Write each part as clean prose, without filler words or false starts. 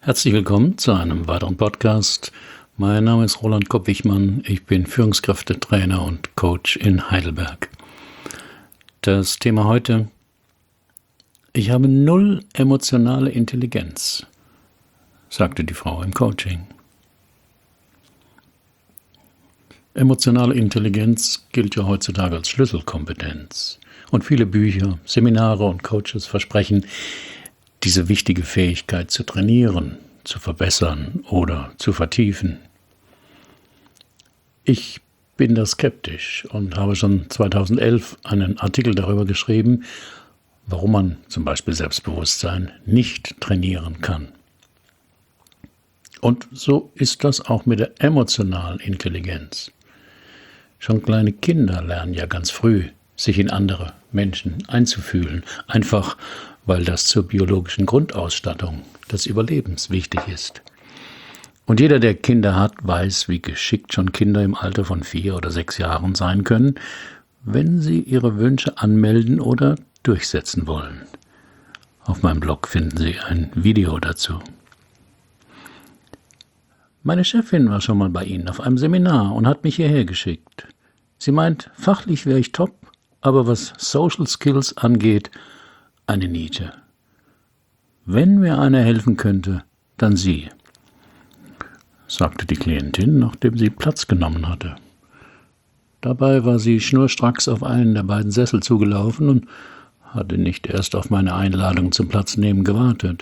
Herzlich willkommen zu einem weiteren Podcast. Mein Name ist Roland Kopp-Wichmann. Ich bin Führungskräftetrainer und Coach in Heidelberg. Das Thema heute: Ich habe null emotionale Intelligenz, sagte die Frau im Coaching. Emotionale Intelligenz gilt ja heutzutage als Schlüsselkompetenz. Und viele Bücher, Seminare und Coaches versprechen, diese wichtige Fähigkeit zu trainieren, zu verbessern oder zu vertiefen. Ich bin da skeptisch und habe schon 2011 einen Artikel darüber geschrieben, warum man zum Beispiel Selbstbewusstsein nicht trainieren kann. Und so ist das auch mit der emotionalen Intelligenz. Schon kleine Kinder lernen ja ganz früh, sich in andere Menschen einzufühlen, einfach weil das zur biologischen Grundausstattung des Überlebens wichtig ist. Und jeder, der Kinder hat, weiß, wie geschickt schon Kinder im Alter von 4 oder 6 Jahren sein können, wenn sie ihre Wünsche anmelden oder durchsetzen wollen. Auf meinem Blog finden Sie ein Video dazu. Meine Chefin war schon mal bei Ihnen auf einem Seminar und hat mich hierher geschickt. Sie meint, fachlich wäre ich top, aber was Social Skills angeht, eine Niete. Wenn mir einer helfen könnte, dann Sie, sagte die Klientin, nachdem sie Platz genommen hatte. Dabei war sie schnurstracks auf einen der beiden Sessel zugelaufen und hatte nicht erst auf meine Einladung zum Platznehmen gewartet.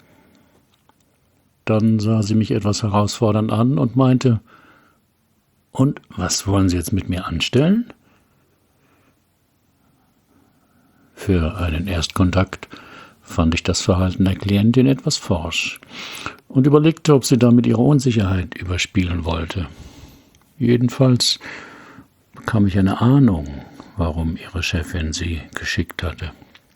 Dann sah sie mich etwas herausfordernd an und meinte: Und was wollen Sie jetzt mit mir anstellen? Für einen Erstkontakt fand ich das Verhalten der Klientin etwas forsch und überlegte, ob sie damit ihre Unsicherheit überspielen wollte. Jedenfalls bekam ich eine Ahnung, warum ihre Chefin sie geschickt hatte.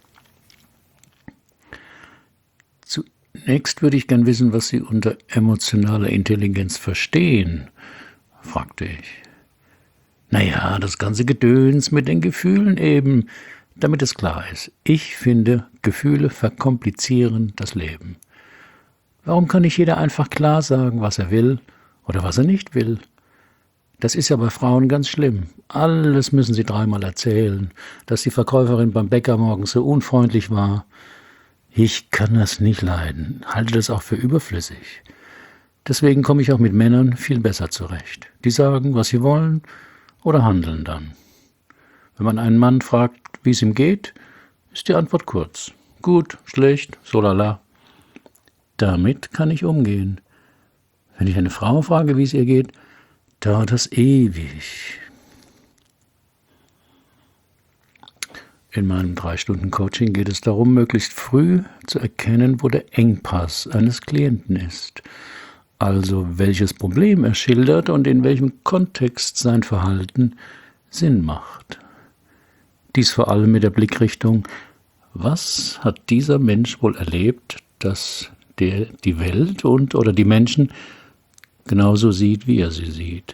Zunächst würde ich gern wissen, was Sie unter emotionaler Intelligenz verstehen, fragte ich. Naja, das ganze Gedöns mit den Gefühlen eben, damit es klar ist. Ich finde, Gefühle verkomplizieren das Leben. Warum kann nicht jeder einfach klar sagen, was er will oder was er nicht will? Das ist ja bei Frauen ganz schlimm. Alles müssen sie 3-mal erzählen, dass die Verkäuferin beim Bäcker morgens so unfreundlich war. Ich kann das nicht leiden, halte das auch für überflüssig. Deswegen komme ich auch mit Männern viel besser zurecht. Die sagen, was sie wollen oder handeln dann. Wenn man einen Mann fragt, wie es ihm geht, ist die Antwort kurz. Gut, schlecht, so lala. Damit kann ich umgehen. Wenn ich eine Frau frage, wie es ihr geht, dauert das ewig. In meinem 3-Stunden-Coaching geht es darum, möglichst früh zu erkennen, wo der Engpass eines Klienten ist. Also welches Problem er schildert und in welchem Kontext sein Verhalten Sinn macht. Dies vor allem mit der Blickrichtung: Was hat dieser Mensch wohl erlebt, dass der die Welt oder die Menschen genauso sieht, wie er sie sieht?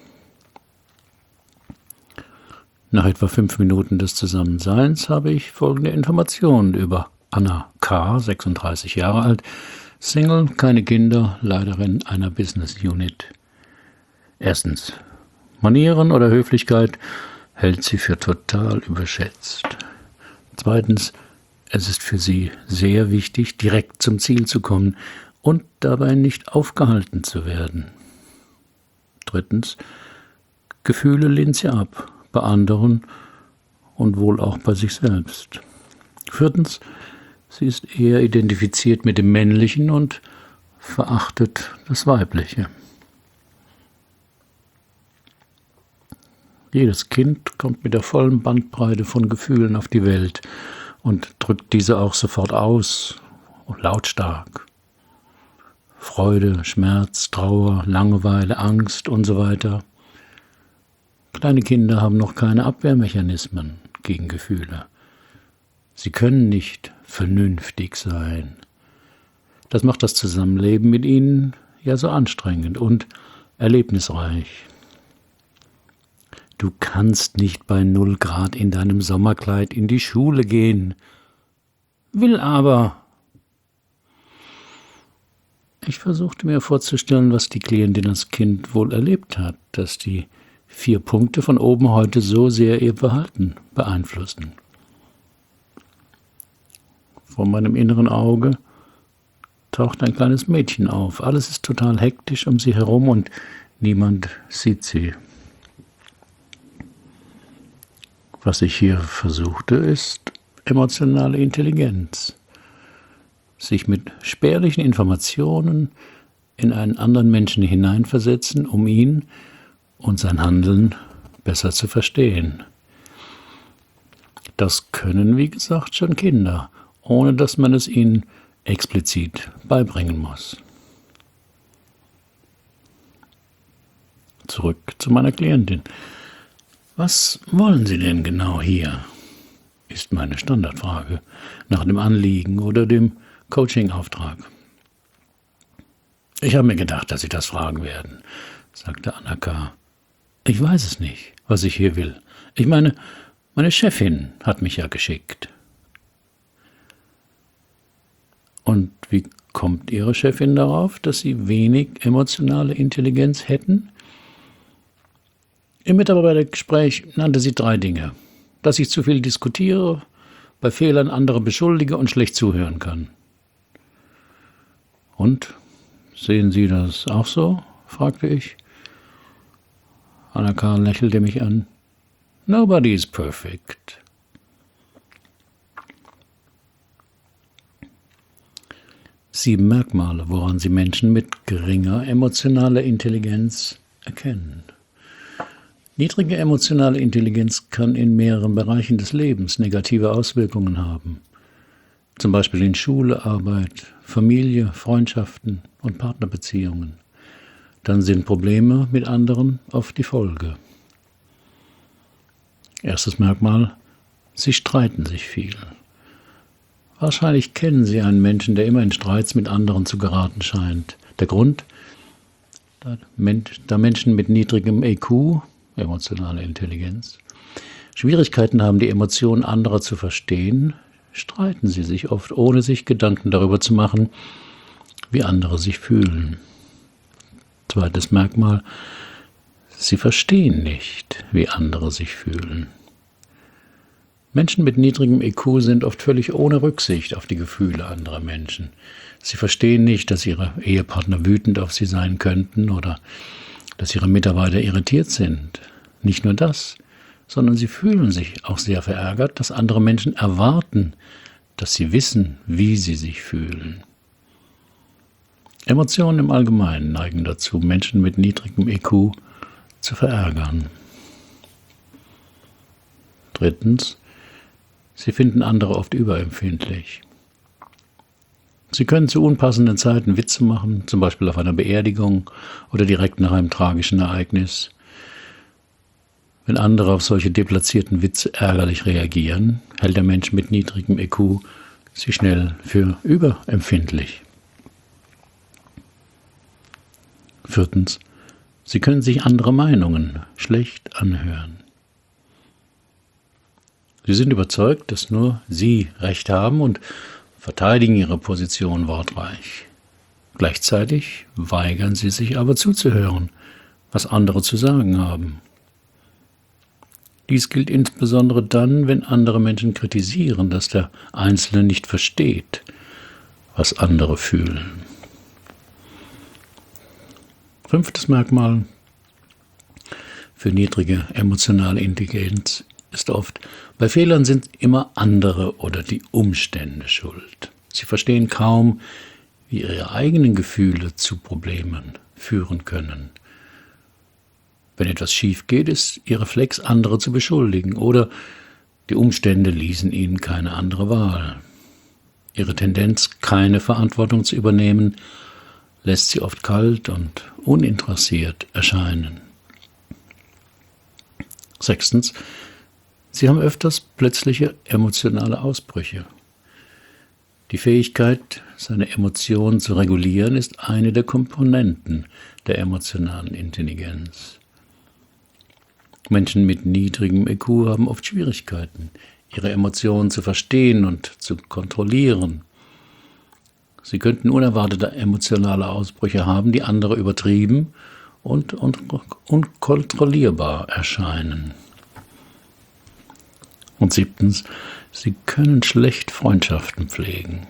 Nach etwa 5 Minuten des Zusammenseins habe ich folgende Informationen über Anna K., 36 Jahre alt, Single, keine Kinder, Leiterin einer Business Unit. Erstens: Manieren oder Höflichkeit hält sie für total überschätzt. Zweitens: Es ist für sie sehr wichtig, direkt zum Ziel zu kommen und dabei nicht aufgehalten zu werden. Drittens: Gefühle lehnt sie ab, bei anderen und wohl auch bei sich selbst. Viertens: Sie ist eher identifiziert mit dem Männlichen und verachtet das Weibliche. Jedes Kind kommt mit der vollen Bandbreite von Gefühlen auf die Welt und drückt diese auch sofort aus, lautstark. Freude, Schmerz, Trauer, Langeweile, Angst und so weiter. Kleine Kinder haben noch keine Abwehrmechanismen gegen Gefühle. Sie können nicht vernünftig sein. Das macht das Zusammenleben mit ihnen ja so anstrengend und erlebnisreich. Du kannst nicht bei 0 Grad in deinem Sommerkleid in die Schule gehen. Will aber. Ich versuchte mir vorzustellen, was die Klientin als Kind wohl erlebt hat, dass die 4 Punkte von oben heute so sehr ihr Verhalten beeinflussen. Vor meinem inneren Auge taucht ein kleines Mädchen auf. Alles ist total hektisch um sie herum und niemand sieht sie. Was ich hier versuchte, ist emotionale Intelligenz. Sich mit spärlichen Informationen in einen anderen Menschen hineinversetzen, um ihn und sein Handeln besser zu verstehen. Das können, wie gesagt, schon Kinder, ohne dass man es ihnen explizit beibringen muss. Zurück zu meiner Klientin. Was wollen Sie denn genau hier? Ist meine Standardfrage nach dem Anliegen oder dem Coaching-Auftrag. Ich habe mir gedacht, dass Sie das fragen werden, sagte Anaka. Ich weiß es nicht, was ich hier will. Ich meine Chefin hat mich ja geschickt. Und wie kommt Ihre Chefin darauf, dass Sie wenig emotionale Intelligenz hätten? Im Mitarbeitergespräch nannte sie 3 Dinge. Dass ich zu viel diskutiere, bei Fehlern andere beschuldige und schlecht zuhören kann. Und, sehen Sie das auch so? Fragte ich. Anaka lächelte mich an. Nobody is perfect. 7 Merkmale, woran Sie Menschen mit geringer emotionaler Intelligenz erkennen. Niedrige emotionale Intelligenz kann in mehreren Bereichen des Lebens negative Auswirkungen haben. Zum Beispiel in Schule, Arbeit, Familie, Freundschaften und Partnerbeziehungen. Dann sind Probleme mit anderen oft die Folge. Erstes Merkmal: Sie streiten sich viel. Wahrscheinlich kennen Sie einen Menschen, der immer in Streits mit anderen zu geraten scheint. Der Grund? Da Menschen mit niedrigem EQ, emotionale Intelligenz, Schwierigkeiten haben, die Emotionen anderer zu verstehen, streiten sie sich oft, ohne sich Gedanken darüber zu machen, wie andere sich fühlen. Zweites Merkmal: Sie verstehen nicht, wie andere sich fühlen. Menschen mit niedrigem IQ sind oft völlig ohne Rücksicht auf die Gefühle anderer Menschen. Sie verstehen nicht, dass ihre Ehepartner wütend auf sie sein könnten oder dass ihre Mitarbeiter irritiert sind. Nicht nur das, sondern sie fühlen sich auch sehr verärgert, dass andere Menschen erwarten, dass sie wissen, wie sie sich fühlen. Emotionen im Allgemeinen neigen dazu, Menschen mit niedrigem IQ zu verärgern. Drittens: Sie finden andere oft überempfindlich. Sie können zu unpassenden Zeiten Witze machen, zum Beispiel auf einer Beerdigung oder direkt nach einem tragischen Ereignis. Wenn andere auf solche deplatzierten Witze ärgerlich reagieren, hält der Mensch mit niedrigem IQ sie schnell für überempfindlich. Viertens: Sie können sich andere Meinungen schlecht anhören. Sie sind überzeugt, dass nur Sie Recht haben und verteidigen Ihre Position wortreich. Gleichzeitig weigern Sie sich aber zuzuhören, was andere zu sagen haben. Dies gilt insbesondere dann, wenn andere Menschen kritisieren, dass der Einzelne nicht versteht, was andere fühlen. Fünftes Merkmal für niedrige emotionale Intelligenz ist oft: Bei Fehlern sind immer andere oder die Umstände schuld. Sie verstehen kaum, wie ihre eigenen Gefühle zu Problemen führen können. Wenn etwas schief geht, ist ihr Reflex, andere zu beschuldigen, oder die Umstände ließen ihnen keine andere Wahl. Ihre Tendenz, keine Verantwortung zu übernehmen, lässt sie oft kalt und uninteressiert erscheinen. Sechstens: Sie haben öfters plötzliche emotionale Ausbrüche. Die Fähigkeit, seine Emotionen zu regulieren, ist eine der Komponenten der emotionalen Intelligenz. Menschen mit niedrigem IQ haben oft Schwierigkeiten, ihre Emotionen zu verstehen und zu kontrollieren. Sie könnten unerwartete emotionale Ausbrüche haben, die andere übertrieben und unkontrollierbar erscheinen. Und 7. Sie können schlecht Freundschaften pflegen.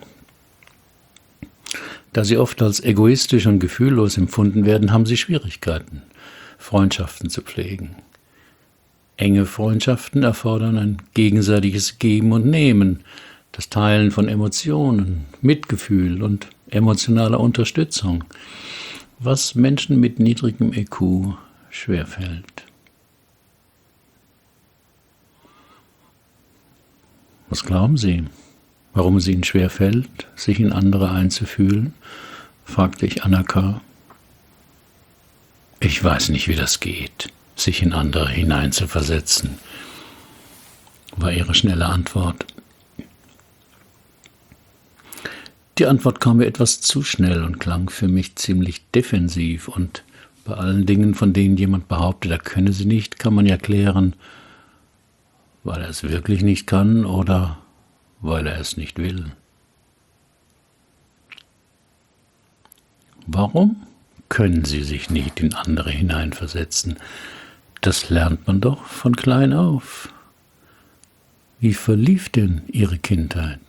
Da sie oft als egoistisch und gefühllos empfunden werden, haben sie Schwierigkeiten, Freundschaften zu pflegen. Enge Freundschaften erfordern ein gegenseitiges Geben und Nehmen, das Teilen von Emotionen, Mitgefühl und emotionaler Unterstützung, was Menschen mit niedrigem IQ schwerfällt. Was glauben Sie, warum es Ihnen schwerfällt, sich in andere einzufühlen? Fragte ich Anaka. Ich weiß nicht, wie das geht, sich in andere hineinzuversetzen, war ihre schnelle Antwort. Die Antwort kam mir etwas zu schnell und klang für mich ziemlich defensiv, und bei allen Dingen, von denen jemand behauptet, er könne sie nicht, kann man ja klären, weil er es wirklich nicht kann oder weil er es nicht will. Warum können Sie sich nicht in andere hineinversetzen? Das lernt man doch von klein auf. Wie verlief denn Ihre Kindheit?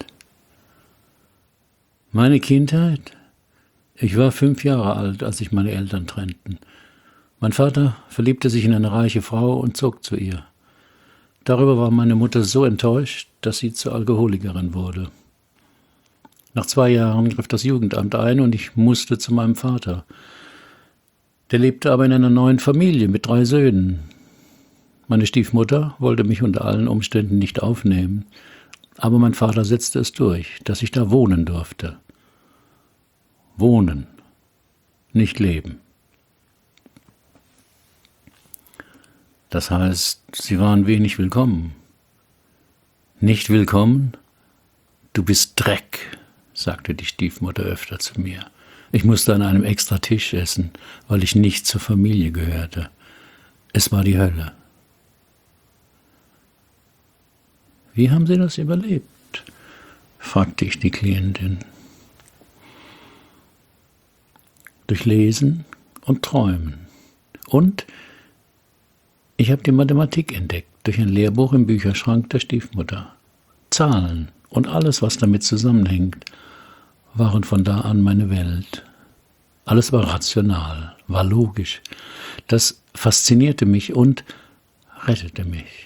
Meine Kindheit? Ich war 5 Jahre alt, als sich meine Eltern trennten. Mein Vater verliebte sich in eine reiche Frau und zog zu ihr. Darüber war meine Mutter so enttäuscht, dass sie zur Alkoholikerin wurde. Nach 2 Jahren griff das Jugendamt ein und ich musste zu meinem Vater. Der lebte aber in einer neuen Familie mit 3 Söhnen. Meine Stiefmutter wollte mich unter allen Umständen nicht aufnehmen, aber mein Vater setzte es durch, dass ich da wohnen durfte. Wohnen, nicht leben. Das heißt, sie waren wenig willkommen. Nicht willkommen? Du bist Dreck, sagte die Stiefmutter öfter zu mir. Ich musste an einem extra Tisch essen, weil ich nicht zur Familie gehörte. Es war die Hölle. Wie haben Sie das überlebt? Fragte ich die Klientin. Durch Lesen und Träumen. Und ich habe die Mathematik entdeckt, durch ein Lehrbuch im Bücherschrank der Stiefmutter. Zahlen und alles, was damit zusammenhängt, waren von da an meine Welt. Alles war rational, war logisch. Das faszinierte mich und rettete mich.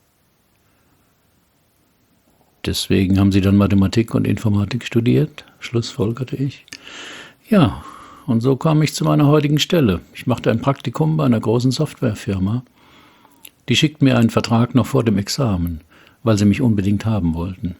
Deswegen haben Sie dann Mathematik und Informatik studiert, schlussfolgerte ich. Ja, und so kam ich zu meiner heutigen Stelle. Ich machte ein Praktikum bei einer großen Softwarefirma. Die schickten mir einen Vertrag noch vor dem Examen, weil sie mich unbedingt haben wollten.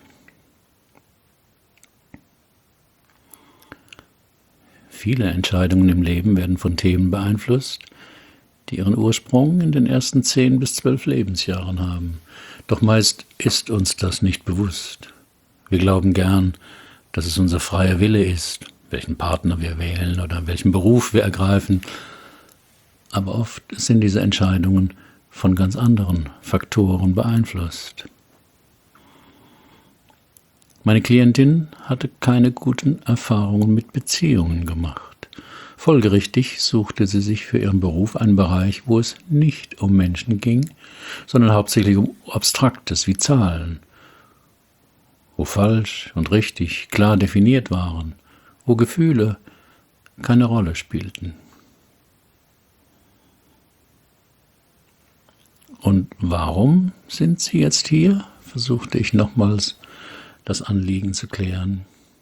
Viele Entscheidungen im Leben werden von Themen beeinflusst, die ihren Ursprung in den ersten 10 bis 12 Lebensjahren haben. Doch meist ist uns das nicht bewusst. Wir glauben gern, dass es unser freier Wille ist, welchen Partner wir wählen oder welchen Beruf wir ergreifen. Aber oft sind diese Entscheidungen von ganz anderen Faktoren beeinflusst. Meine Klientin hatte keine guten Erfahrungen mit Beziehungen gemacht. Folgerichtig suchte sie sich für ihren Beruf einen Bereich, wo es nicht um Menschen ging, sondern hauptsächlich um Abstraktes wie Zahlen, wo falsch und richtig klar definiert waren, wo Gefühle keine Rolle spielten. Und warum sind Sie jetzt hier? Versuchte ich nochmals, das Anliegen zu klären.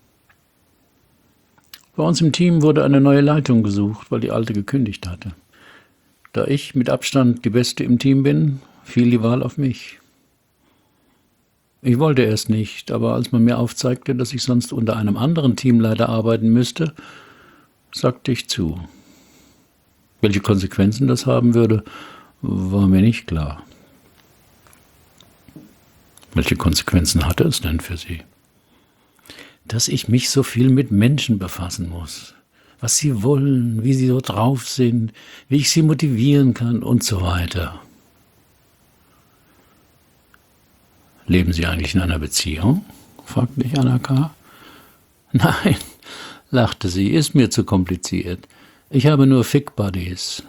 Bei uns im Team wurde eine neue Leitung gesucht, weil die alte gekündigt hatte. Da ich mit Abstand die Beste im Team bin, fiel die Wahl auf mich. Ich wollte erst nicht, aber als man mir aufzeigte, dass ich sonst unter einem anderen Teamleiter arbeiten müsste, sagte ich zu. Welche Konsequenzen das haben würde, war mir nicht klar. Welche Konsequenzen hatte es denn für Sie? Dass ich mich so viel mit Menschen befassen muss. Was sie wollen, wie sie so drauf sind, wie ich sie motivieren kann und so weiter. Leben Sie eigentlich in einer Beziehung? Fragte ich Anaka. Nein, lachte sie, ist mir zu kompliziert. Ich habe nur Fick-Buddies.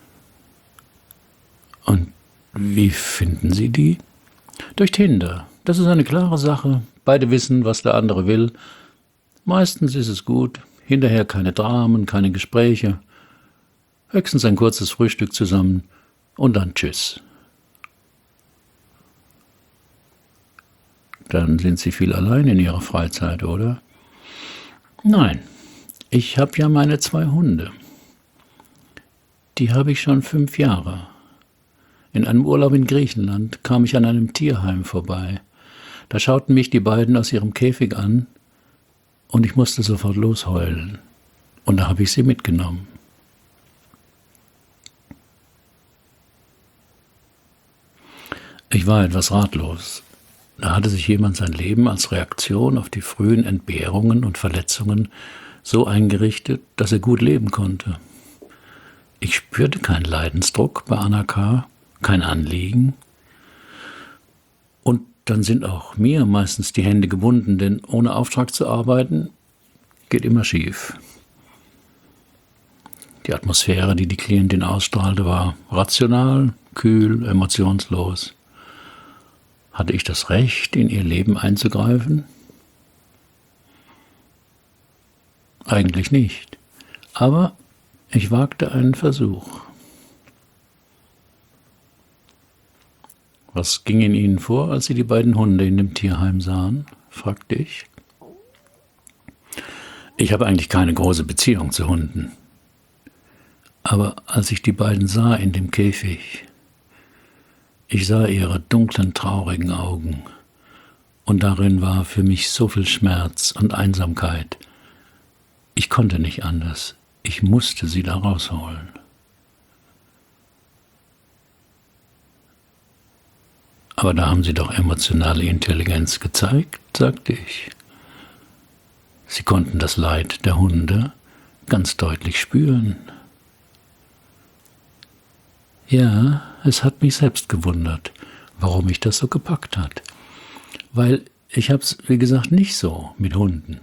Und wie finden Sie die? Durch Tinder. Das ist eine klare Sache. Beide wissen, was der andere will. Meistens ist es gut. Hinterher keine Dramen, keine Gespräche. Höchstens ein kurzes Frühstück zusammen und dann tschüss. Dann sind Sie viel allein in Ihrer Freizeit, oder? Nein, ich habe ja meine 2 Hunde. Die habe ich schon 5 Jahre. In einem Urlaub in Griechenland kam ich an einem Tierheim vorbei. Da schauten mich die beiden aus ihrem Käfig an und ich musste sofort losheulen. Und da habe ich sie mitgenommen. Ich war etwas ratlos. Da hatte sich jemand sein Leben als Reaktion auf die frühen Entbehrungen und Verletzungen so eingerichtet, dass er gut leben konnte. Ich spürte keinen Leidensdruck bei Anna K., kein Anliegen. Und dann sind auch mir meistens die Hände gebunden, denn ohne Auftrag zu arbeiten, geht immer schief. Die Atmosphäre, die die Klientin ausstrahlte, war rational, kühl, emotionslos. Hatte ich das Recht, in ihr Leben einzugreifen? Eigentlich nicht. Aber ich wagte einen Versuch. Was ging in Ihnen vor, als Sie die beiden Hunde in dem Tierheim sahen? Fragte ich. Ich habe eigentlich keine große Beziehung zu Hunden. Aber als ich die beiden sah in dem Käfig, ich sah ihre dunklen, traurigen Augen, und darin war für mich so viel Schmerz und Einsamkeit. Ich konnte nicht anders. Ich musste sie da rausholen. Aber da haben Sie doch emotionale Intelligenz gezeigt, sagte ich. Sie konnten das Leid der Hunde ganz deutlich spüren. Ja, es hat mich selbst gewundert, warum mich das so gepackt hat. Weil ich hab's, wie gesagt, nicht so mit Hunden.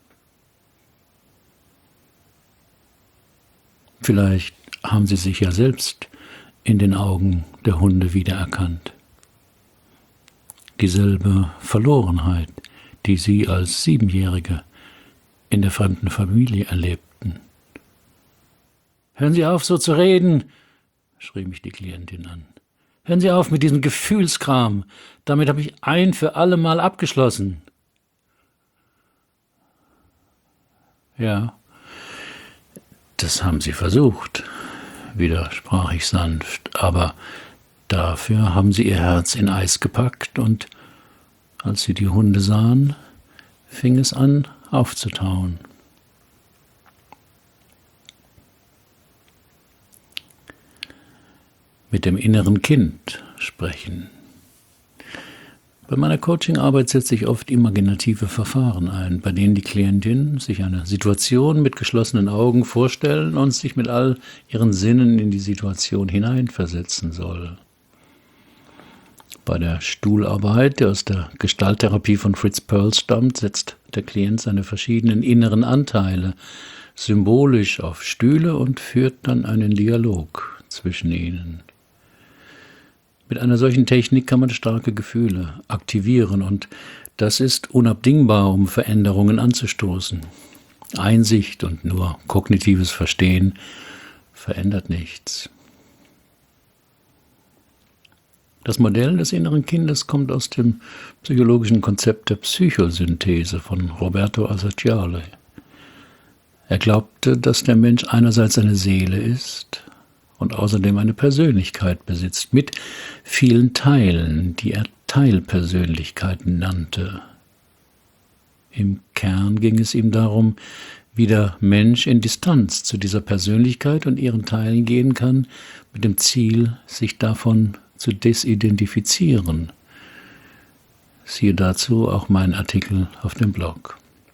Vielleicht haben Sie sich ja selbst in den Augen der Hunde wiedererkannt. Dieselbe Verlorenheit, die Sie als 7-Jährige in der fremden Familie erlebten. »Hören Sie auf, so zu reden«, schrie mich die Klientin an. »Hören Sie auf mit diesem Gefühlskram. Damit habe ich ein für alle Mal abgeschlossen.« »Ja, das haben Sie versucht«, widersprach ich sanft, »aber dafür haben Sie Ihr Herz in Eis gepackt und als Sie die Hunde sahen, fing es an aufzutauen.« Mit dem inneren Kind sprechen. Bei meiner Coachingarbeit setze ich oft imaginative Verfahren ein, bei denen die Klientin sich eine Situation mit geschlossenen Augen vorstellen und sich mit all ihren Sinnen in die Situation hineinversetzen soll. Bei der Stuhlarbeit, die aus der Gestalttherapie von Fritz Perls stammt, setzt der Klient seine verschiedenen inneren Anteile symbolisch auf Stühle und führt dann einen Dialog zwischen ihnen. Mit einer solchen Technik kann man starke Gefühle aktivieren und das ist unabdingbar, um Veränderungen anzustoßen. Einsicht und nur kognitives Verstehen verändert nichts. Das Modell des inneren Kindes kommt aus dem psychologischen Konzept der Psychosynthese von Roberto Assagiale. Er glaubte, dass der Mensch einerseits eine Seele ist und außerdem eine Persönlichkeit besitzt, mit vielen Teilen, die er Teilpersönlichkeiten nannte. Im Kern ging es ihm darum, wie der Mensch in Distanz zu dieser Persönlichkeit und ihren Teilen gehen kann, mit dem Ziel, sich davon zu desidentifizieren. Siehe dazu auch meinen Artikel auf dem Blog.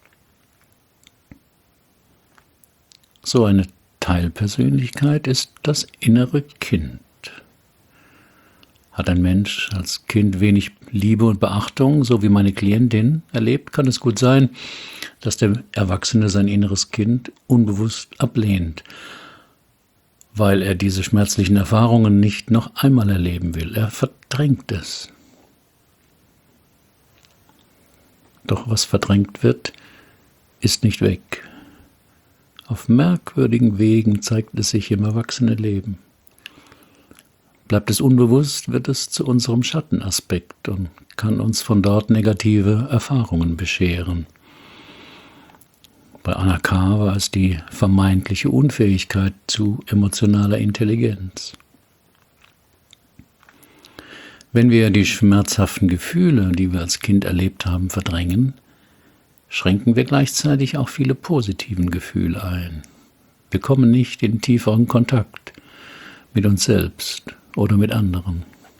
So eine Teilpersönlichkeit ist das innere Kind. Hat ein Mensch als Kind wenig Liebe und Beachtung, so wie meine Klientin erlebt, kann es gut sein, dass der Erwachsene sein inneres Kind unbewusst ablehnt, weil er diese schmerzlichen Erfahrungen nicht noch einmal erleben will. Er verdrängt es. Doch was verdrängt wird, ist nicht weg. Auf merkwürdigen Wegen zeigt es sich im Erwachsenenleben. Bleibt es unbewusst, wird es zu unserem Schattenaspekt und kann uns von dort negative Erfahrungen bescheren. Bei Anna K. war es die vermeintliche Unfähigkeit zu emotionaler Intelligenz. Wenn wir die schmerzhaften Gefühle, die wir als Kind erlebt haben, verdrängen, schränken wir gleichzeitig auch viele positiven Gefühle ein. Wir kommen nicht in tieferen Kontakt mit uns selbst oder mit anderen.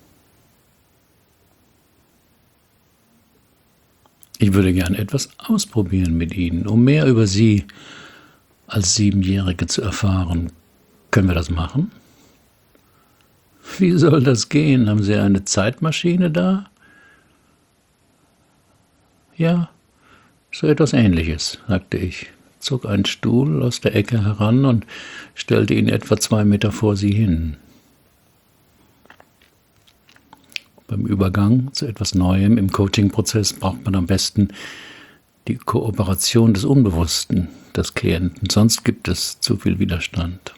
Ich würde gern etwas ausprobieren mit Ihnen, um mehr über Sie als 7-Jährige zu erfahren. Können wir das machen? Wie soll das gehen? Haben Sie eine Zeitmaschine da? Ja, so etwas Ähnliches, sagte ich, zog einen Stuhl aus der Ecke heran und stellte ihn etwa 2 Meter vor sie hin. Beim Übergang zu etwas Neuem im Coaching-Prozess braucht man am besten die Kooperation des Unbewussten des Klienten, sonst gibt es zu viel Widerstand.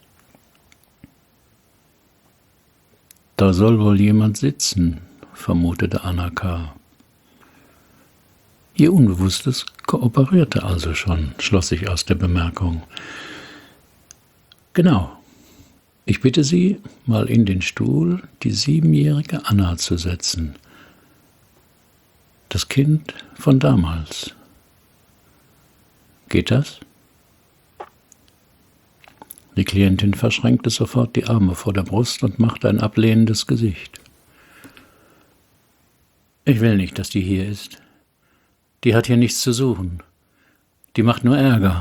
Da soll wohl jemand sitzen, vermutete Anna K. Ihr Unbewusstes kooperierte also schon, schloss ich aus der Bemerkung. Genau. Ich bitte Sie, mal in den Stuhl die 7-jährige Anna zu setzen. Das Kind von damals. Geht das? Die Klientin verschränkte sofort die Arme vor der Brust und machte ein ablehnendes Gesicht. Ich will nicht, dass die hier ist. Die hat hier nichts zu suchen. Die macht nur Ärger.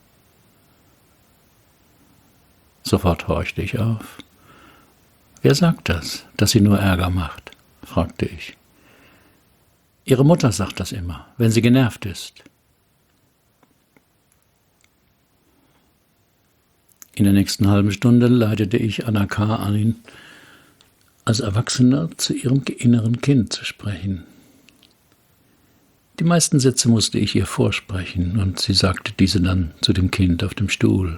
Sofort horchte ich auf. Wer sagt das, dass sie nur Ärger macht? Fragte ich. Ihre Mutter sagt das immer, wenn sie genervt ist. In der nächsten halben Stunde leitete ich Anna K. ein, als Erwachsener zu ihrem inneren Kind zu sprechen. Die meisten Sätze musste ich ihr vorsprechen und sie sagte diese dann zu dem Kind auf dem Stuhl.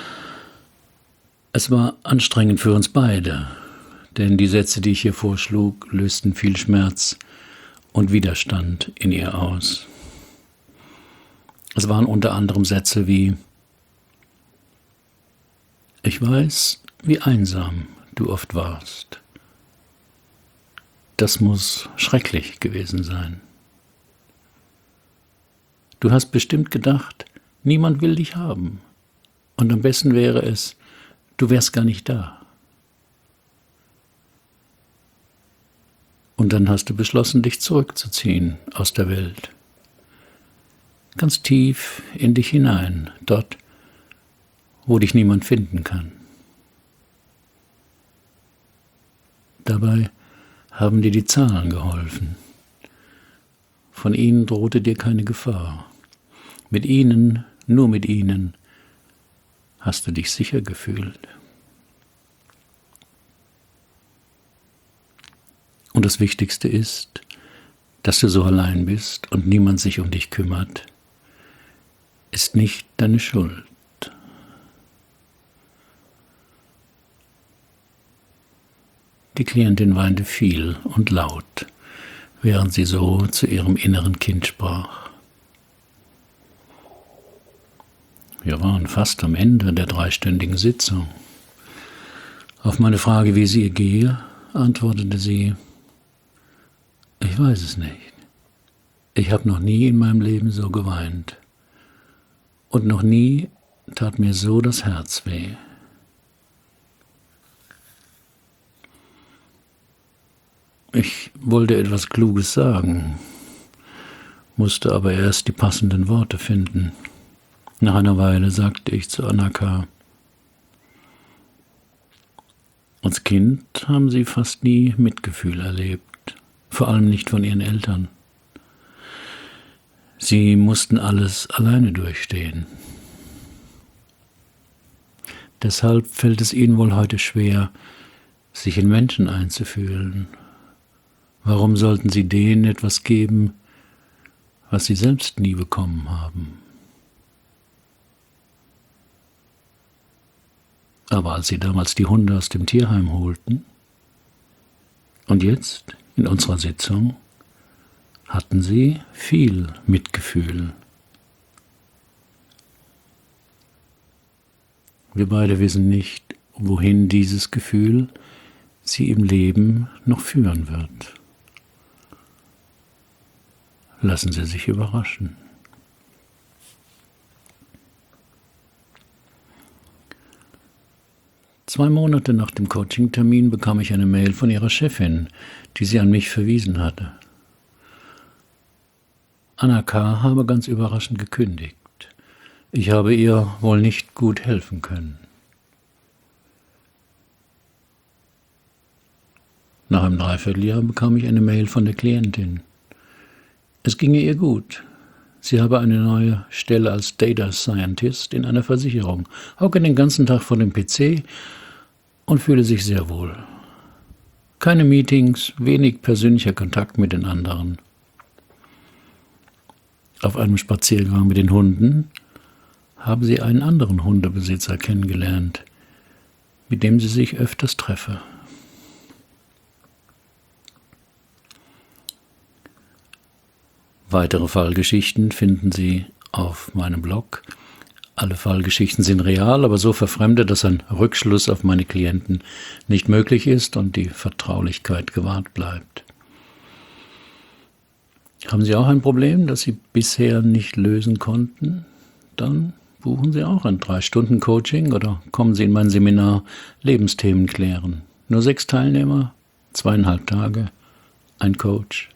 Es war anstrengend für uns beide, denn die Sätze, die ich ihr vorschlug, lösten viel Schmerz und Widerstand in ihr aus. Es waren unter anderem Sätze wie: Ich weiß, wie einsam du oft warst. Das muss schrecklich gewesen sein. Du hast bestimmt gedacht, niemand will dich haben. Und am besten wäre es, du wärst gar nicht da. Und dann hast du beschlossen, dich zurückzuziehen aus der Welt. Ganz tief in dich hinein, dort, wo dich niemand finden kann. Dabei haben dir die Zahlen geholfen. Von ihnen drohte dir keine Gefahr. Mit ihnen, nur mit ihnen, hast du dich sicher gefühlt. Und das Wichtigste ist, dass du so allein bist und niemand sich um dich kümmert, ist nicht deine Schuld. Die Klientin weinte viel und laut, während sie so zu ihrem inneren Kind sprach. Wir waren fast am Ende der 3-stündigen Sitzung. Auf meine Frage, wie es ihr gehe, antwortete sie: Ich weiß es nicht. Ich habe noch nie in meinem Leben so geweint. Und noch nie tat mir so das Herz weh. Ich wollte etwas Kluges sagen, musste aber erst die passenden Worte finden. Nach einer Weile sagte ich zu Anna K.: Als Kind haben sie fast nie Mitgefühl erlebt, vor allem nicht von ihren Eltern. Sie mussten alles alleine durchstehen. Deshalb fällt es ihnen wohl heute schwer, sich in Menschen einzufühlen. Warum sollten sie denen etwas geben, was sie selbst nie bekommen haben? Aber als sie damals die Hunde aus dem Tierheim holten und jetzt in unserer Sitzung, hatten sie viel Mitgefühl. Wir beide wissen nicht, wohin dieses Gefühl sie im Leben noch führen wird. Lassen Sie sich überraschen. Zwei Monate nach dem Coaching-Termin bekam ich eine Mail von ihrer Chefin, die sie an mich verwiesen hatte. Anna K. habe ganz überraschend gekündigt. Ich habe ihr wohl nicht gut helfen können. Nach einem Dreivierteljahr bekam ich eine Mail von der Klientin. Es ginge ihr gut. Sie habe eine neue Stelle als Data Scientist in einer Versicherung, hocke den ganzen Tag vor dem PC und fühle sich sehr wohl. Keine Meetings, wenig persönlicher Kontakt mit den anderen. Auf einem Spaziergang mit den Hunden haben sie einen anderen Hundebesitzer kennengelernt, mit dem sie sich öfters treffe. Weitere Fallgeschichten finden Sie auf meinem Blog. Alle Fallgeschichten sind real, aber so verfremdet, dass ein Rückschluss auf meine Klienten nicht möglich ist und die Vertraulichkeit gewahrt bleibt. Haben Sie auch ein Problem, das Sie bisher nicht lösen konnten? Dann buchen Sie auch ein 3-Stunden-Coaching oder kommen Sie in mein Seminar Lebensthemen klären. Nur 6 Teilnehmer, 2,5 Tage, ein Coach.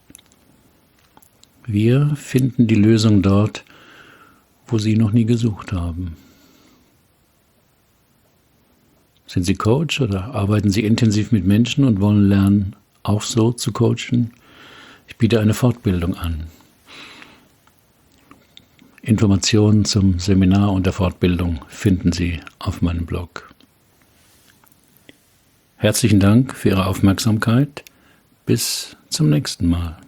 Wir finden die Lösung dort, wo Sie noch nie gesucht haben. Sind Sie Coach oder arbeiten Sie intensiv mit Menschen und wollen lernen, auch so zu coachen? Ich biete eine Fortbildung an. Informationen zum Seminar und der Fortbildung finden Sie auf meinem Blog. Herzlichen Dank für Ihre Aufmerksamkeit. Bis zum nächsten Mal.